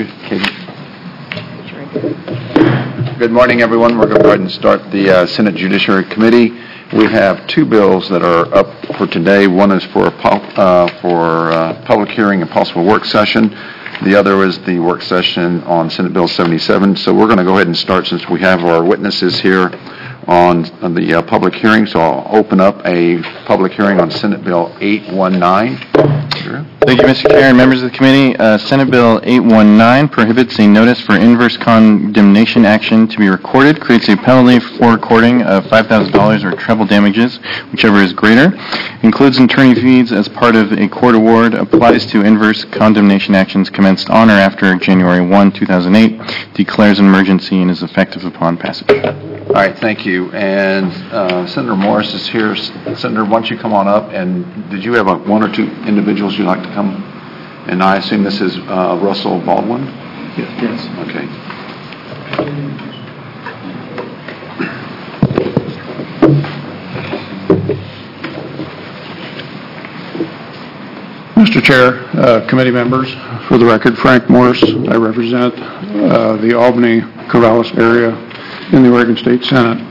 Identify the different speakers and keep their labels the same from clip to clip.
Speaker 1: Good morning, everyone. We're going to go ahead and start the Senate Judiciary Committee. We have two bills that are up for today. One is for public hearing and possible work session. The other is the work session on Senate Bill 77. So we're going to go ahead and start since we have our witnesses here on the public hearing. So I'll open up a public hearing on Senate Bill 819. Sure.
Speaker 2: Thank you, Mr. Chair and members of the committee. Senate Bill 819 prohibits a notice for inverse condemnation action to be recorded, creates a penalty for recording of $5,000 or treble damages, whichever is greater, includes attorney fees as part of a court award, applies to inverse condemnation actions commenced on or after January 1, 2008, declares an emergency, and is effective upon passage.
Speaker 1: All right, thank you. And Senator Morris is here. Senator, why don't you come on up? And did you have one or two individuals you'd like to come? And I assume this is Russell Baldwin?
Speaker 3: Yes.
Speaker 1: Okay.
Speaker 3: Mr. Chair, committee members, for the record, Frank Morris. I represent the Albany-Corvallis area in the Oregon State Senate.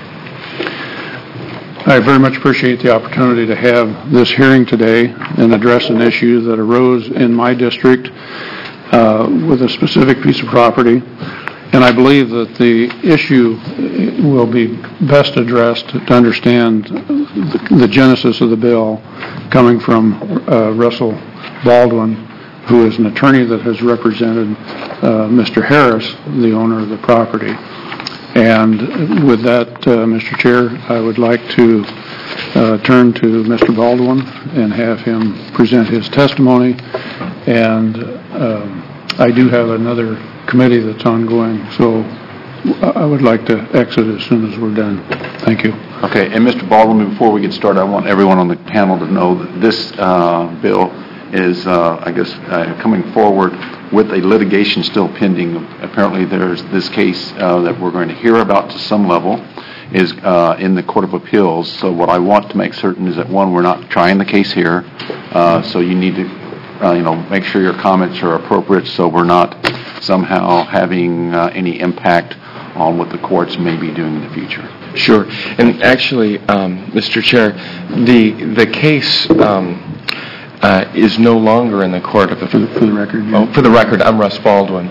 Speaker 3: I very much appreciate the opportunity to have this hearing today and address an issue that arose in my district with a specific piece of property. And I believe that the issue will be best addressed to understand the genesis of the bill coming from Russell Baldwin, who is an attorney that has represented Mr. Harris, the owner of the property. And with that, Mr. Chair, I would like to turn to Mr. Baldwin and have him present his testimony. And I do have another committee that's ongoing, so I would like to exit as soon as we're done. Thank you.
Speaker 1: Okay, and Mr. Baldwin, before we get started, I want everyone on the panel to know that this bill is, coming forward with a litigation still pending. Apparently there's this case that we're going to hear about to some level is in the Court of Appeals. So what I want to make certain is that, one, we're not trying the case here, so you need to make sure your comments are appropriate so we're not somehow having any impact on what the courts may be doing in the future.
Speaker 4: Sure. And actually, Mr. Chair, the case is no longer in the Court of Appeals.
Speaker 3: For the record?
Speaker 4: Yeah. Oh, for the record, I'm Russ Baldwin.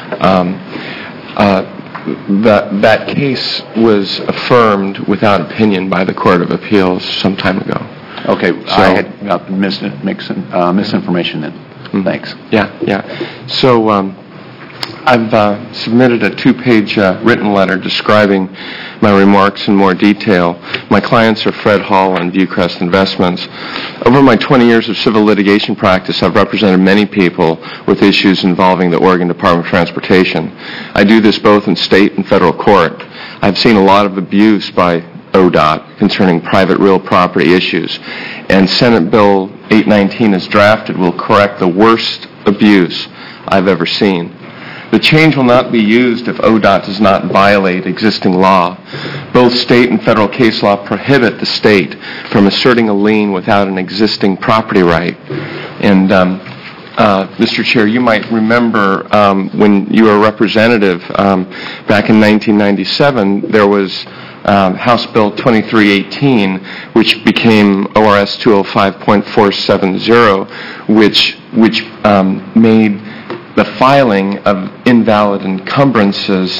Speaker 4: That case was affirmed without opinion by the Court of Appeals some time ago.
Speaker 1: Okay, so I had got misinformation then. Mm-hmm. Thanks.
Speaker 4: Yeah. So I've submitted a 2-page written letter describing my remarks in more detail. My clients are Fred Hall and Viewcrest Investments. Over my 20 years of civil litigation practice, I've represented many people with issues involving the Oregon Department of Transportation. I do this both in state and federal court. I've seen a lot of abuse by ODOT concerning private real property issues, and Senate Bill 819 as drafted will correct the worst abuse I've ever seen. The change will not be used if ODOT does not violate existing law. Both state and federal case law prohibit the state from asserting a lien without an existing property right. And Mr. Chair, you might remember when you were a representative back in 1997, there was House Bill 2318, which became ORS 205.470, which made the filing of invalid encumbrances,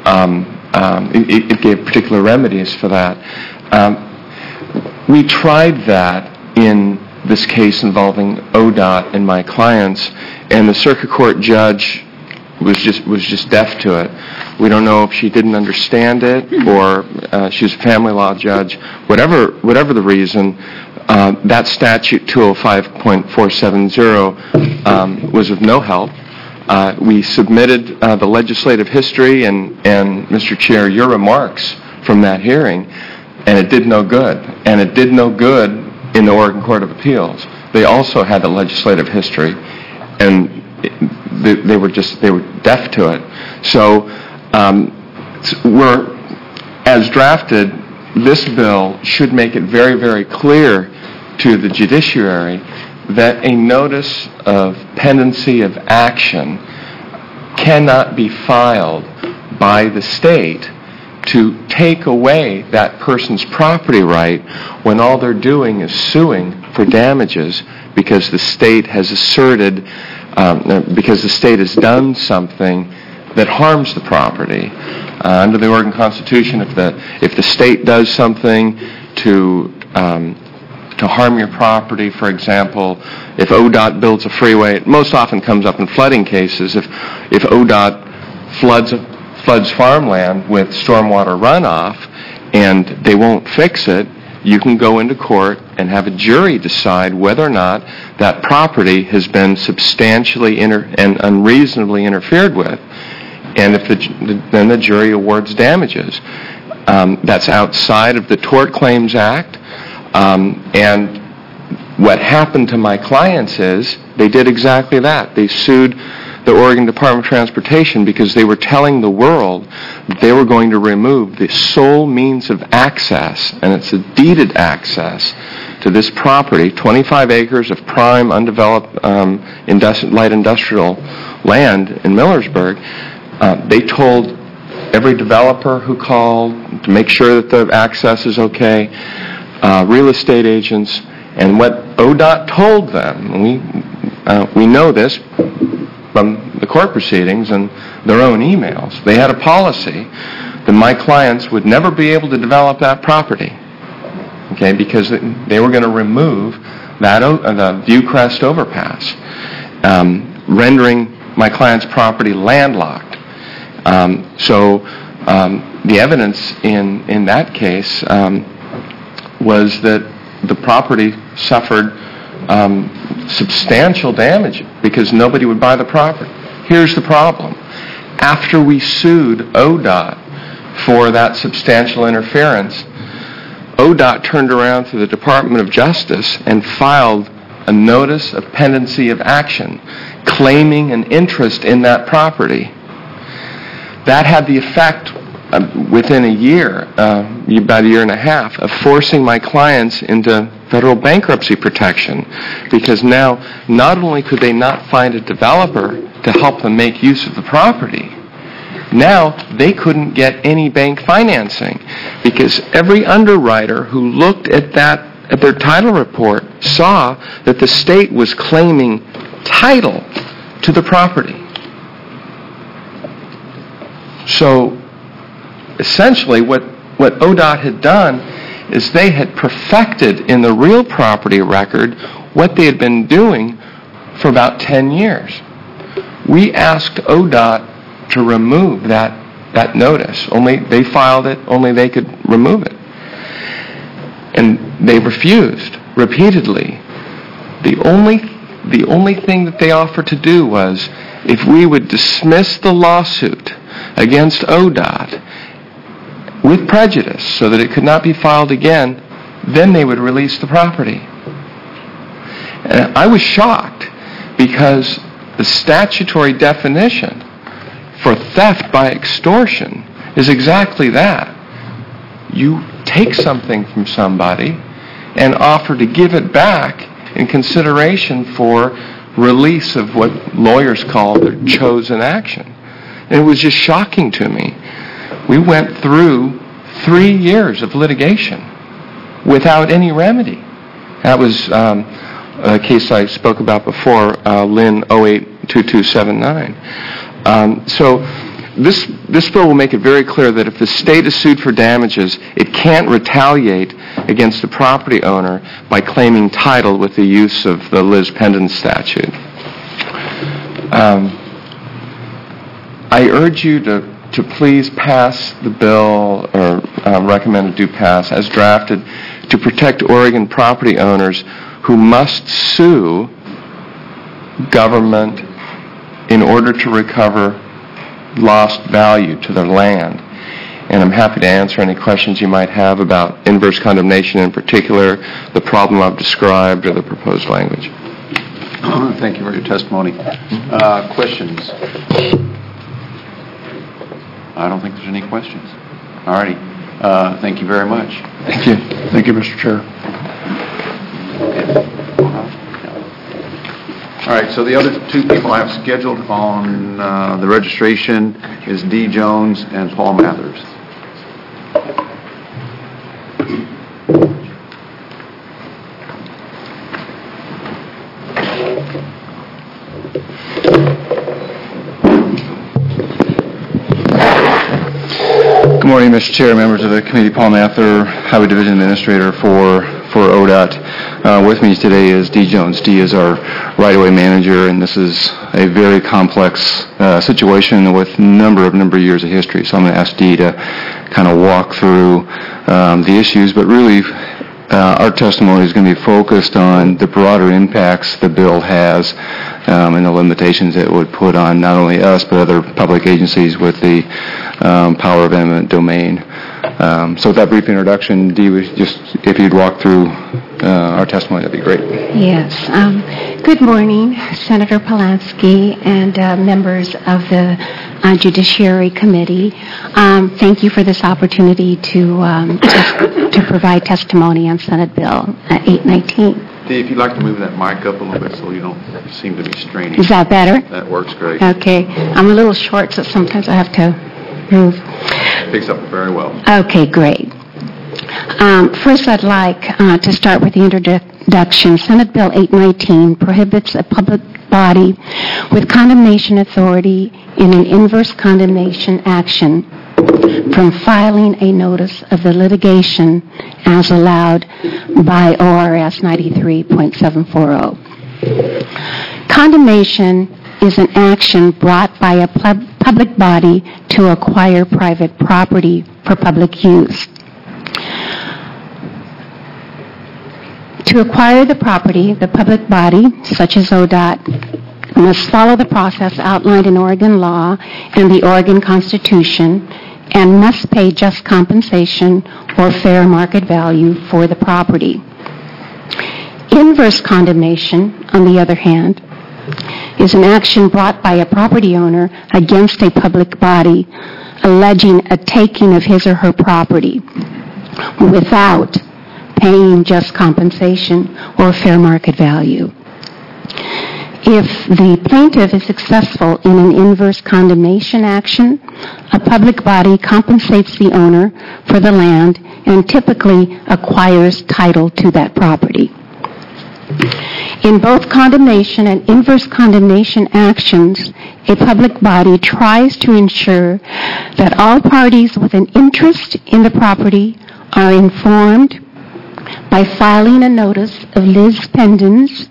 Speaker 4: it gave particular remedies for that. We tried that in this case involving ODOT and my clients, and the circuit court judge was just deaf to it. We don't know if she didn't understand it or she was a family law judge. Whatever the reason, that statute 205.470 was of no help. We submitted the legislative history and Mr. Chair, your remarks from that hearing, and it did no good. And it did no good in the Oregon Court of Appeals. They also had the legislative history, and they were deaf to it. So as drafted, this bill should make it very, very clear to the judiciary that a notice of pendency of action cannot be filed by the state to take away that person's property right when all they're doing is suing for damages because the state has asserted, because the state has done something that harms the property. Under the Oregon Constitution, if the state does something to harm your property, for example, if ODOT builds a freeway, it most often comes up in flooding cases. If ODOT floods farmland with stormwater runoff and they won't fix it, you can go into court and have a jury decide whether or not that property has been substantially and unreasonably interfered with, and then the jury awards damages. That's outside of the Tort Claims Act, and what happened to my clients is they did exactly that. They sued the Oregon Department of Transportation because they were telling the world that they were going to remove the sole means of access, and it's a deeded access, to this property, 25 acres of prime, undeveloped light industrial land in Millersburg. They told every developer who called to make sure that the access is okay, real estate agents, and what ODOT told them, and we know this from the court proceedings and their own emails. They had a policy that my clients would never be able to develop that property, okay, because they were going to remove the Viewcrest overpass, rendering my client's property landlocked. So the evidence in that case was that the property suffered substantial damage because nobody would buy the property. Here's the problem. After we sued ODOT for that substantial interference, ODOT turned around to the Department of Justice and filed a notice of pendency of action claiming an interest in that property. That had the effect within a year, about a year and a half, of forcing my clients into federal bankruptcy protection, because now not only could they not find a developer to help them make use of the property, now they couldn't get any bank financing because every underwriter who looked at their title report saw that the state was claiming title to the property. So essentially what ODOT had done is they had perfected in the real property record what they had been doing for about 10 years. We asked ODOT to remove that notice. Only they filed it, only they could remove it. And they refused repeatedly. The only thing that they offered to do was, if we would dismiss the lawsuit against ODOT with prejudice so that it could not be filed again, then they would release the property. And I was shocked because the statutory definition for theft by extortion is exactly that. You take something from somebody and offer to give it back in consideration for release of what lawyers call their chosen action. And it was just shocking to me. We went through 3 years of litigation without any remedy. That was a case I spoke about before, Lynn 082279. So this bill will make it very clear that if the state is sued for damages, it can't retaliate against the property owner by claiming title with the use of the Liz Pendon statute. I urge you to please pass the bill, or recommend it do pass, as drafted, to protect Oregon property owners who must sue government in order to recover lost value to their land. And I'm happy to answer any questions you might have about inverse condemnation in particular, the problem I've described, or the proposed language.
Speaker 1: Thank you for your testimony. Questions? I don't think there's any questions. All righty. Thank you very much.
Speaker 3: Thank you. Thank you, Mr. Chair.
Speaker 1: All All right, so the other two people I have scheduled on the registration is Dee Jones and Paul Mathers.
Speaker 5: Good morning, Mr. Chair, members of the committee. Paul Mather, Highway Division Administrator for ODOT. With me today is Dee Jones. Dee is our right-of-way manager, and this is a very complex situation with a number of years of history. So I'm going to ask Dee to kind of walk through the issues, but really our testimony is going to be focused on the broader impacts the bill has and the limitations it would put on not only us but other public agencies with the power of eminent domain. So with that brief introduction, Dee, if you'd walk through our testimony, that'd be great.
Speaker 6: Yes. Good morning, Senator Polanski and members of the Judiciary Committee. Thank you for this opportunity to provide testimony on Senate Bill 819.
Speaker 1: Dee, if you'd like to move that mic up a little bit so you don't seem to be straining.
Speaker 6: Is that better?
Speaker 1: That works great.
Speaker 6: Okay. I'm a little short, so sometimes I have to move.
Speaker 1: Picks up very well.
Speaker 6: Okay, great. First, I'd like to start with the introduction. Senate Bill 819 prohibits a public body with condemnation authority in an inverse condemnation action from filing a notice of the litigation as allowed by ORS 93.740. Condemnation is an action brought by a public body to acquire private property for public use. To acquire the property, the public body, such as ODOT, must follow the process outlined in Oregon law and the Oregon Constitution and must pay just compensation or fair market value for the property. Inverse condemnation, on the other hand, is an action brought by a property owner against a public body alleging a taking of his or her property without paying just compensation or fair market value. If the plaintiff is successful in an inverse condemnation action, a public body compensates the owner for the land and typically acquires title to that property. In both condemnation and inverse condemnation actions, a public body tries to ensure that all parties with an interest in the property are informed by filing a notice of lis pendens.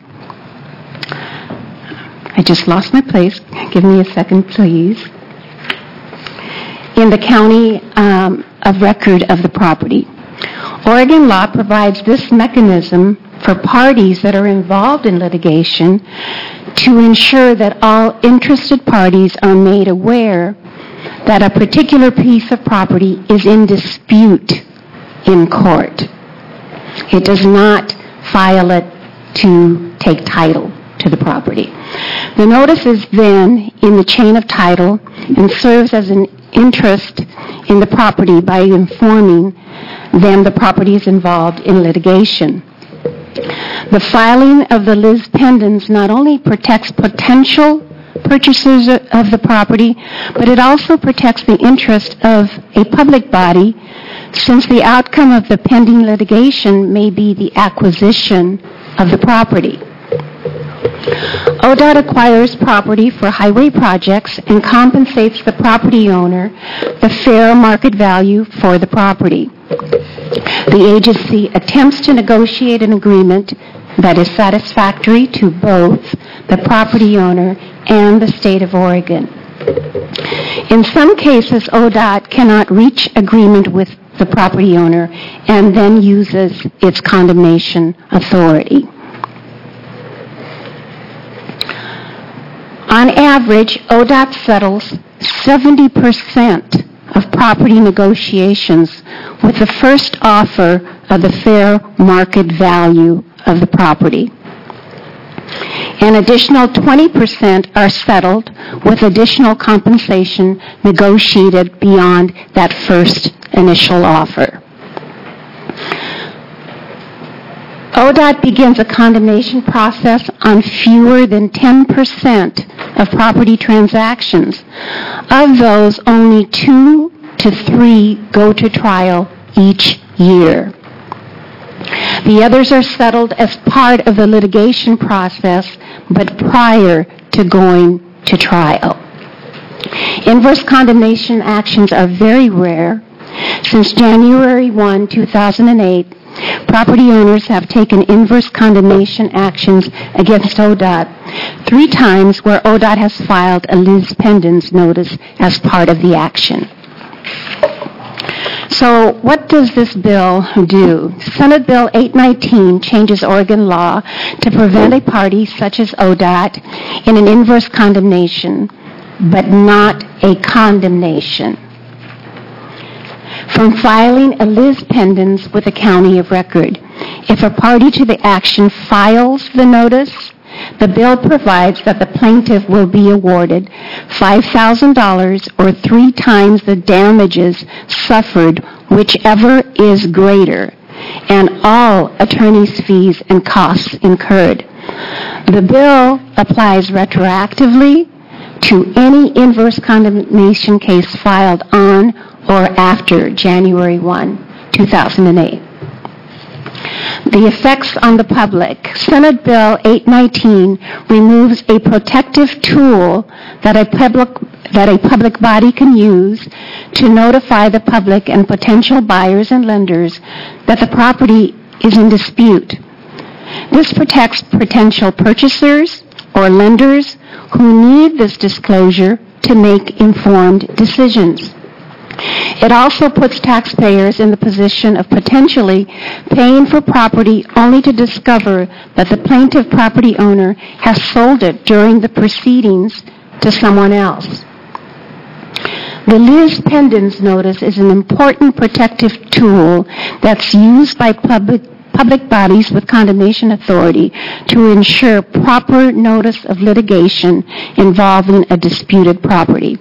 Speaker 6: I just lost my place. Give me a second, please. In the county of record of the property. Oregon law provides this mechanism for parties that are involved in litigation to ensure that all interested parties are made aware that a particular piece of property is in dispute in court. It does not file it to take title to the property. The notice is then in the chain of title and serves as an interest in the property by informing them the property is involved in litigation. The filing of the lis pendens not only protects potential purchasers of the property, but it also protects the interest of a public body, since the outcome of the pending litigation may be the acquisition of the property. ODOT acquires property for highway projects and compensates the property owner the fair market value for the property. The agency attempts to negotiate an agreement that is satisfactory to both the property owner and the state of Oregon. In some cases, ODOT cannot reach agreement with the property owner and then uses its condemnation authority. On average, ODOT settles 70% of property negotiations with the first offer of the fair market value of the property. An additional 20% are settled with additional compensation negotiated beyond that first initial offer. ODOT begins a condemnation process on fewer than 10% of property transactions. Of those, only 2 to 3 go to trial each year. The others are settled as part of the litigation process, but prior to going to trial. Inverse condemnation actions are very rare. Since January 1, 2008, property owners have taken inverse condemnation actions against ODOT 3 times where ODOT has filed a lis pendens notice as part of the action. So what does this bill do? Senate Bill 819 changes Oregon law to prevent a party such as ODOT in an inverse condemnation, but not a condemnation, from filing a lis pendens with the county of record. If a party to the action files the notice, the bill provides that the plaintiff will be awarded $5,000 or 3 times the damages suffered, whichever is greater, and all attorney's fees and costs incurred. The bill applies retroactively to any inverse condemnation case filed on or after January 1, 2008. The effects on the public. Senate Bill 819 removes a protective tool that a public body can use to notify the public and potential buyers and lenders that the property is in dispute. This protects potential purchasers or lenders who need this disclosure to make informed decisions. It also puts taxpayers in the position of potentially paying for property only to discover that the plaintiff property owner has sold it during the proceedings to someone else. The lis pendens notice is an important protective tool that's used by public bodies with condemnation authority to ensure proper notice of litigation involving a disputed property.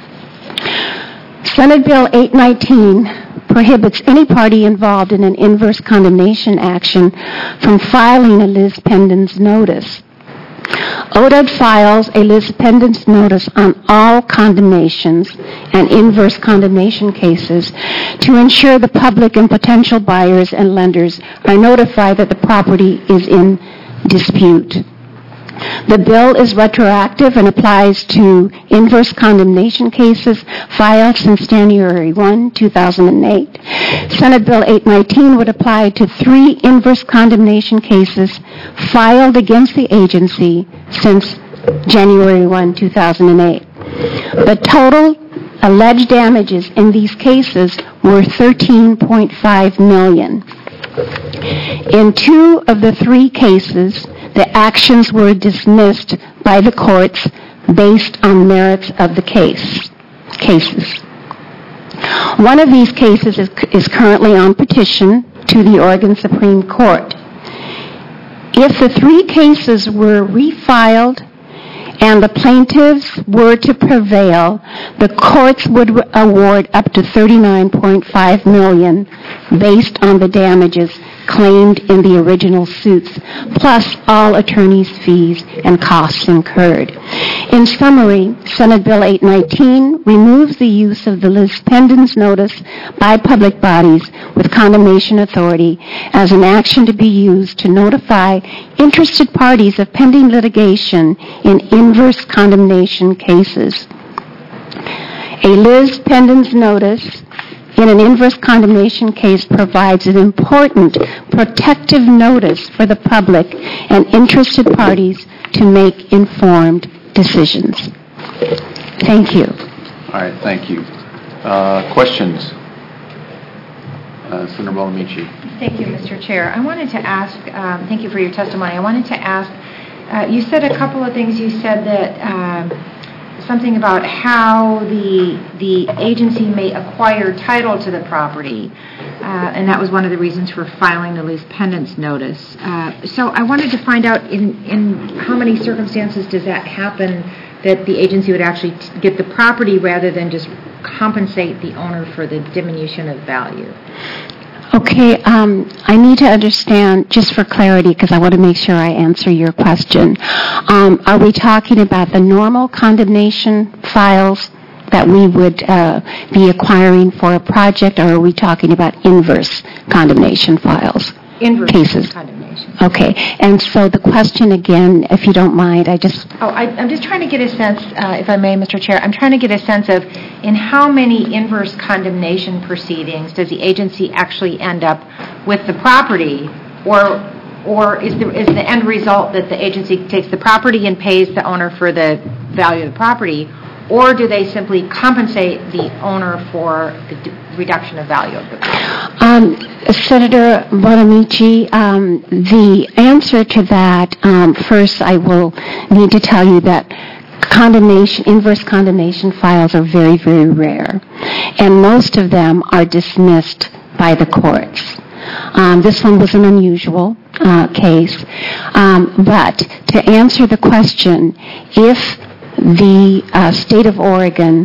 Speaker 6: Senate Bill 819 prohibits any party involved in an inverse condemnation action from filing a lis pendens notice. ODOT files a lis pendens notice on all condemnations and inverse condemnation cases to ensure the public and potential buyers and lenders are notified that the property is in dispute. The bill is retroactive and applies to inverse condemnation cases filed since January 1, 2008. Senate Bill 819 would apply to 3 inverse condemnation cases filed against the agency since January 1, 2008. The total alleged damages in these cases were $13.5 million. In 2 of the 3 cases, the actions were dismissed by the courts based on merits of the cases. One of these cases is currently on petition to the Oregon Supreme Court. If the 3 cases were refiled and the plaintiffs were to prevail, the courts would award up to $39.5 million based on the damages claimed in the original suits, plus all attorneys' fees and costs incurred. In summary, Senate Bill 819 removes the use of the lis pendens notice by public bodies with condemnation authority as an action to be used to notify interested parties of pending litigation in inverse condemnation cases. A lis pendens notice in an inverse condemnation case provides an important protective notice for the public and interested parties to make informed decisions. Thank you.
Speaker 1: All right, thank you. Questions? Senator Bonamici.
Speaker 7: Thank you, Mr. Chair. I wanted to ask, thank you for your testimony. I wanted to ask, you said a couple of things. You said that something about how the agency may acquire title to the property, and that was one of the reasons for filing the lis pendens notice. So I wanted to find out in how many circumstances does that happen, that the agency would actually get the property rather than just compensate the owner for the diminution of value?
Speaker 6: Okay, I need to understand, just for clarity, because I want to make sure I answer your question. Are we talking about the normal condemnation files that we would be acquiring for a project, or are we talking about inverse condemnation files?
Speaker 7: Inverse
Speaker 6: cases.
Speaker 7: condemnation.
Speaker 6: Okay, and so the question again, if you don't mind, I'm
Speaker 7: just trying to get a sense, if I may, Mr. Chair, I'm trying to get a sense of in how many inverse condemnation proceedings does the agency actually end up with the property, or is the end result that the agency takes the property and pays the owner for the value of the property, or do they simply compensate the owner for the reduction of value of the property?
Speaker 6: Senator Bonamici, the answer to that, first I will need to tell you that inverse condemnation files are very, very rare, and most of them are dismissed by the courts. This one was an unusual case, but to answer the question, if the state of Oregon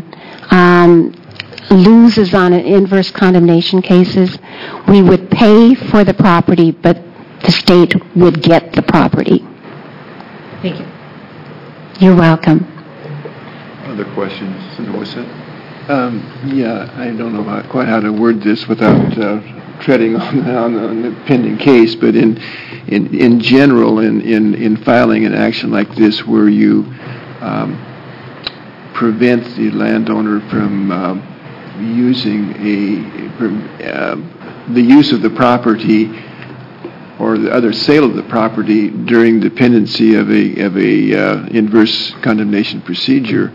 Speaker 6: loses on an inverse condemnation cases, we would pay for the property, but the state would get the property.
Speaker 7: Thank you.
Speaker 6: You're welcome.
Speaker 1: Other questions, Senator Wissett?
Speaker 8: Yeah, I don't know quite how to word this without treading on the pending case, but in general, in filing an action like this where you prevent the landowner from using the use of the property or the other sale of the property during the pendency of a inverse condemnation procedure,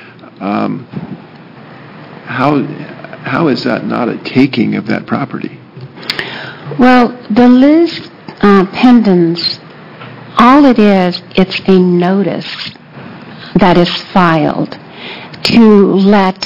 Speaker 8: how is that not a taking of that property?
Speaker 6: Well, the lis pendens, all it is, it's a notice that is filed to let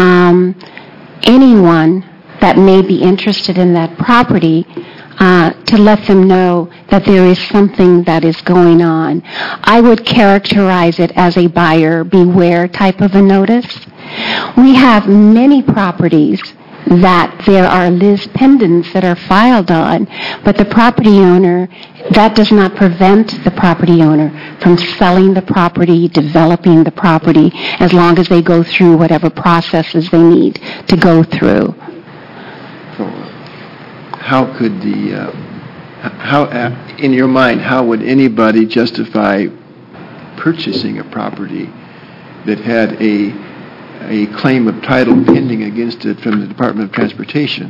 Speaker 6: anyone that may be interested in that property to let them know that there is something that is going on. I would characterize it as a buyer beware type of a notice. We have many properties that there are lis pendens that are filed on, but the property owner, that does not prevent the property owner from selling the property, developing the property, as long as they go through whatever processes they need to go through.
Speaker 8: So, in your mind, how would anybody justify purchasing a property that had a claim of title pending against it from the Department of Transportation?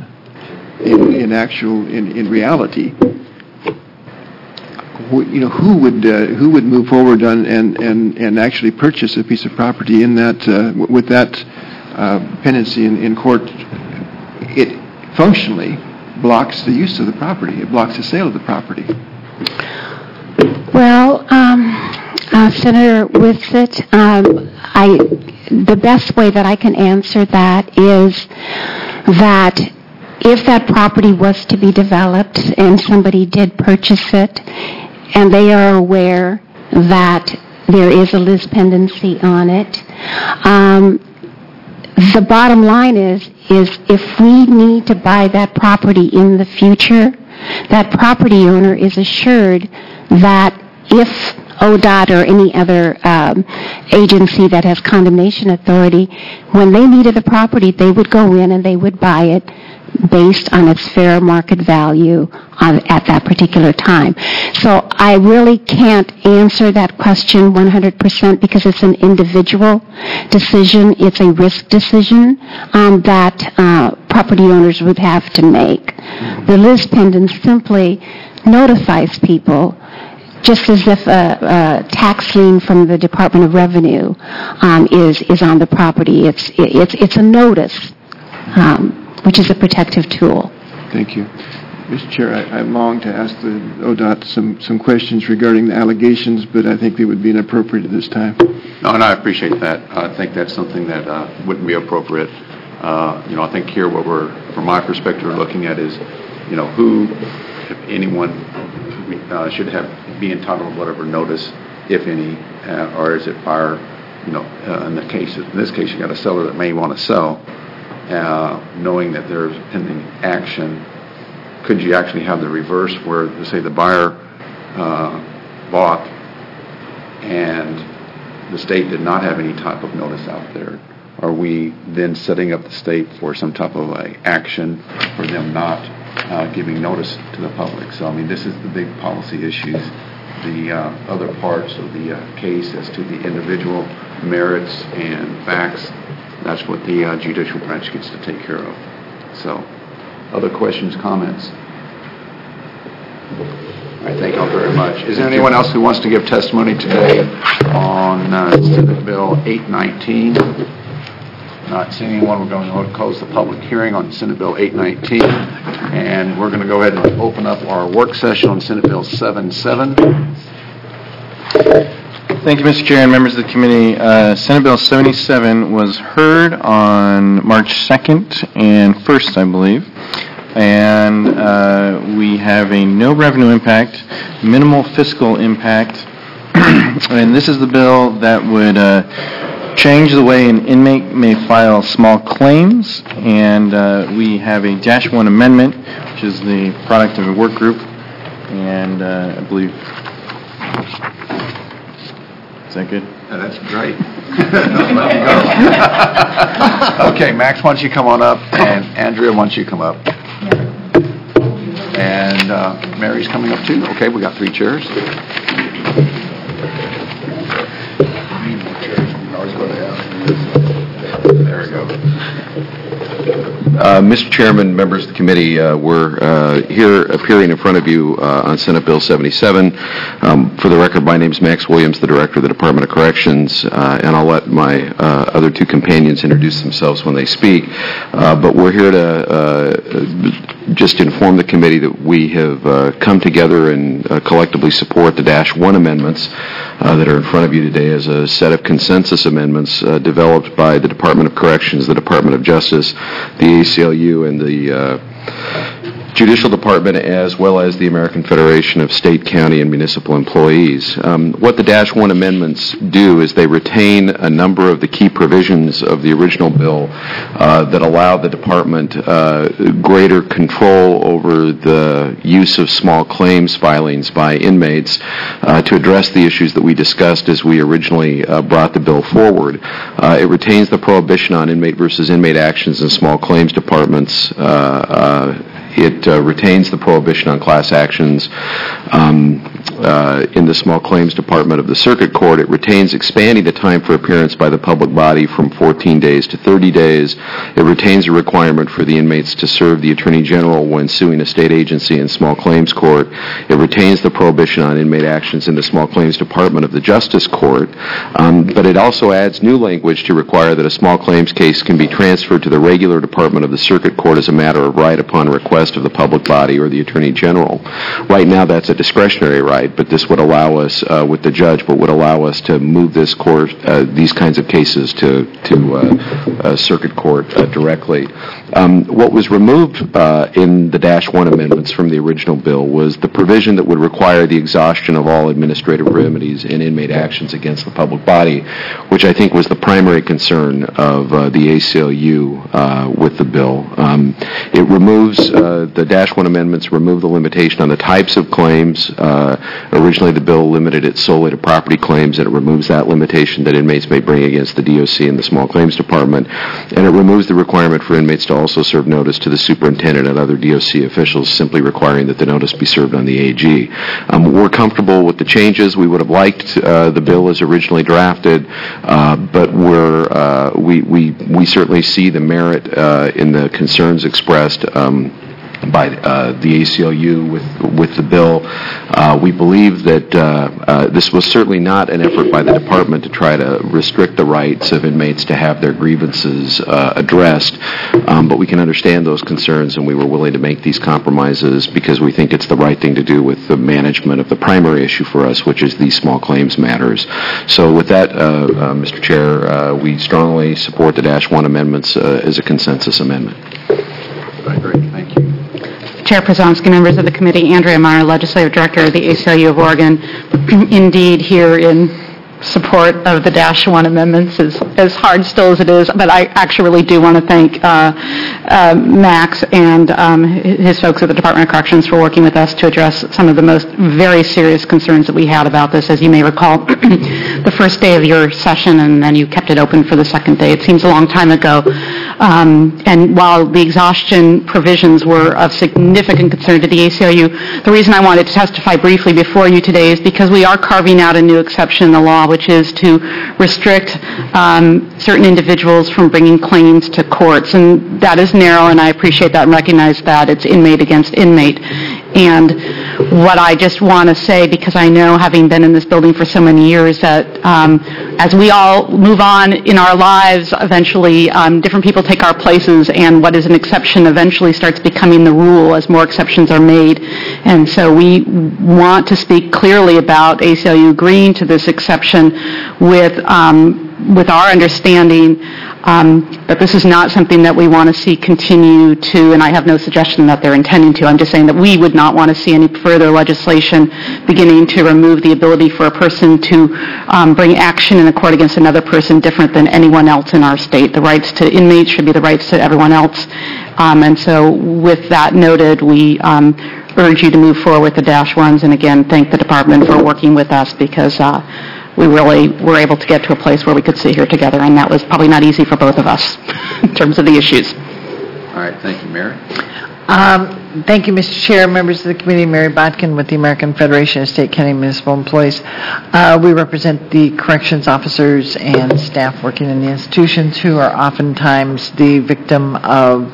Speaker 8: In reality, who would move forward and actually purchase a piece of property in that with that pendency in court? It functionally blocks the use of the property. It blocks the sale of the property.
Speaker 6: Well, Senator Wissett, the best way that I can answer that is that if that property was to be developed and somebody did purchase it and they are aware that there is a lis pendency on it, the bottom line is if we need to buy that property in the future, that property owner is assured that if ODOT or any other agency that has condemnation authority, when they needed the property, they would go in and they would buy it based on its fair market value at that particular time. So I really can't answer that question 100% because it's an individual decision. It's a risk decision that property owners would have to make. The lis pendens simply notifies people, just as if a tax lien from the Department of Revenue is on the property. It's a notice, which is a protective tool.
Speaker 8: Thank you. Mr. Chair, I long to ask the ODOT some questions regarding the allegations, but I think they would be inappropriate at this time.
Speaker 1: No, and I appreciate that. I think that's something that wouldn't be appropriate. I think here what we're, from my perspective, looking at is, who, if anyone, should be entitled to whatever notice, if any, or is it buyer, in this case, you got a seller that may want to sell, knowing that there's pending action could you actually have the reverse where, say, the buyer bought and the state did not have any type of notice out there? Are we then setting up the state for some type of action for them not giving notice to the public? So, I mean, this is the big policy issues. The other parts of the case as to the individual merits and facts, that's what the judicial branch gets to take care of. So, other questions, comments? All right, thank you all very much. Is there anyone else who wants to give testimony today on Senate Bill 819? Not seeing anyone, we're going to close the public hearing on Senate Bill 819, and we're going to go ahead and open up our work session on Senate Bill 77.
Speaker 2: Thank you, Mr. Chair and members of the committee. Senate Bill 77 was heard on March 2nd and 1st, I believe. And we have a no revenue impact, minimal fiscal impact. And this is the bill that would change the way an inmate may file small claims. And we have a -1 amendment, which is the product of a work group. And I believe... Is that good?
Speaker 1: Yeah, that's great. Okay, Max, why don't you come on up, and Andrea, why don't you come up? And Mary's coming up too. Okay, we got 3 chairs. There we go.
Speaker 9: Mr. Chairman, members of the committee, we're here appearing in front of you on Senate Bill 77. For the record, my name is Max Williams, the Director of the Department of Corrections, and I'll let my other 2 companions introduce themselves when they speak. But we're here to just inform the committee that we have come together and collectively support the -1 amendments that are in front of you today as a set of consensus amendments developed by the Department of Corrections, the Department of Justice, the ACLU, and the Judicial Department, as well as the American Federation of State, County, and Municipal Employees. What the -1 amendments do is they retain a number of the key provisions of the original bill that allow the department greater control over the use of small claims filings by inmates to address the issues that we discussed as we originally brought the bill forward. It retains the prohibition on inmate versus inmate actions in small claims departments. It retains the prohibition on class actions in the small claims department of the circuit court. It retains expanding the time for appearance by the public body from 14 days to 30 days. It retains a requirement for the inmates to serve the Attorney General when suing a state agency in small claims court. It retains the prohibition on inmate actions in the small claims department of the Justice Court. But it also adds new language to require that a small claims case can be transferred to the regular department of the circuit court as a matter of right upon request of the public body or the Attorney General. Right now that's a discretionary right, but this would allow us, with the judge, but would allow us to move this court, these kinds of cases to circuit court directly. What was removed in the -1 amendments from the original bill was the provision that would require the exhaustion of all administrative remedies in inmate actions against the public body, which I think was the primary concern of the ACLU with the bill. It removes, the -1 amendments remove the limitation on the types of claims. Originally the bill limited it solely to property claims, and it removes that limitation that inmates may bring against the DOC and the small claims department. And it removes the requirement for inmates to also serve notice to the superintendent and other DOC officials, simply requiring that the notice be served on the AG. We're comfortable with the changes. We would have liked the bill as originally drafted, but we certainly see the merit in the concerns expressed by the ACLU with the bill. We believe that this was certainly not an effort by the department to try to restrict the rights of inmates to have their grievances addressed, but we can understand those concerns, and we were willing to make these compromises because we think it's the right thing to do with the management of the primary issue for us, which is these small claims matters. So with that, Mr. Chair, we strongly support the -1 amendments as a consensus amendment.
Speaker 1: Great, thank you.
Speaker 10: Chair Przonski, members of the committee, Andrea Meyer, Legislative Director of the ACLU of Oregon. Indeed, here in support of the Dash 1 amendments, as hard still as it is, but I actually really do want to thank Max and his folks at the Department of Corrections for working with us to address some of the most very serious concerns that we had about this. As you may recall, the first day of your session, and then you kept it open for the second day. It seems a long time ago. And while the exhaustion provisions were of significant concern to the ACLU, the reason I wanted to testify briefly before you today is because we are carving out a new exception in the law, which is to restrict certain individuals from bringing claims to courts. And that is narrow, and I appreciate that and recognize that. It's inmate against inmate. And what I just want to say, because I know, having been in this building for so many years, that as we all move on in our lives, eventually different people take our places, and what is an exception eventually starts becoming the rule as more exceptions are made. And so we want to speak clearly about ACLU agreeing to this exception with our understanding that this is not something that we want to see continue to, and I have no suggestion that they're intending to. I'm just saying that we would not want to see any further legislation beginning to remove the ability for a person to bring action in a court against another person different than anyone else in our state. The rights to inmates should be the rights to everyone else. And so with that noted, we urge you to move forward with the Dash 1s, and again, thank the department for working with us, because we really were able to get to a place where we could sit here together, and that was probably not easy for both of us in terms of the issues.
Speaker 1: All right, thank you, Mary.
Speaker 11: Thank you, Mr. Chair, members of the committee. Mary Botkin with the American Federation of State County Municipal Employees. We represent the corrections officers and staff working in the institutions who are oftentimes the victim of,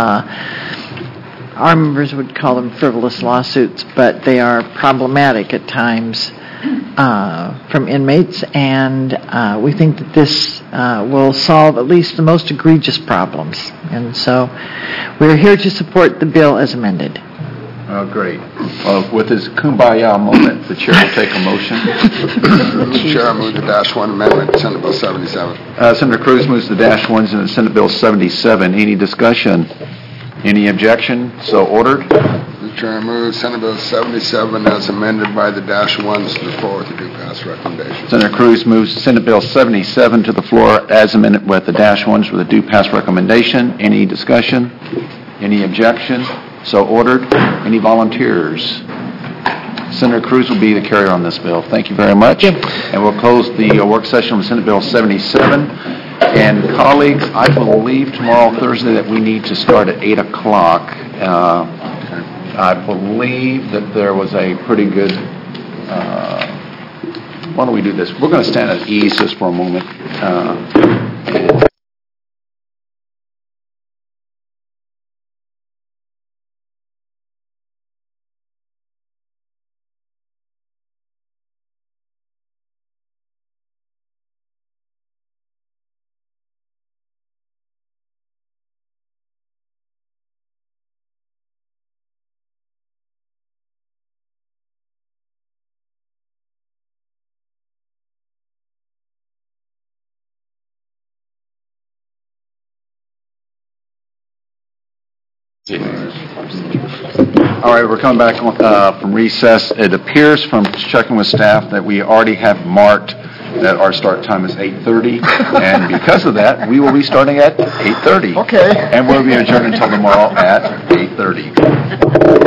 Speaker 11: our members would call them frivolous lawsuits, but they are problematic at times from inmates, and we think that this will solve at least the most egregious problems. And so we're here to support the bill as amended.
Speaker 1: Oh, great. With this kumbaya moment, the chair will take a motion.
Speaker 12: Mr. Chair, I move the Dash 1 amendment, Senate Bill 77.
Speaker 1: Senator Cruz moves the Dash 1s in Senate Bill 77. Any discussion? Any objection? So ordered.
Speaker 12: Mr. Chair, I move Senate Bill 77 as amended by the Dash 1s to the floor with the due pass recommendation.
Speaker 1: Senator Cruz moves Senate Bill 77 to the floor as amended with the Dash 1s with a due pass recommendation. Any discussion? Any objection? So ordered. Any volunteers? Senator Cruz will be the carrier on this bill. Thank you very much. And we'll close the work session on Senate Bill 77. And colleagues, I believe tomorrow, Thursday, that we need to start at 8 o'clock. I believe that there was a pretty good, why don't we do this? We're going to stand at ease just for a moment. All right, we're coming back from recess. It appears from checking with staff that we already have marked that our start time is 8:30, and because of that, we will be starting at 8:30.
Speaker 12: Okay.
Speaker 1: And we'll be adjourned until tomorrow at 8:30.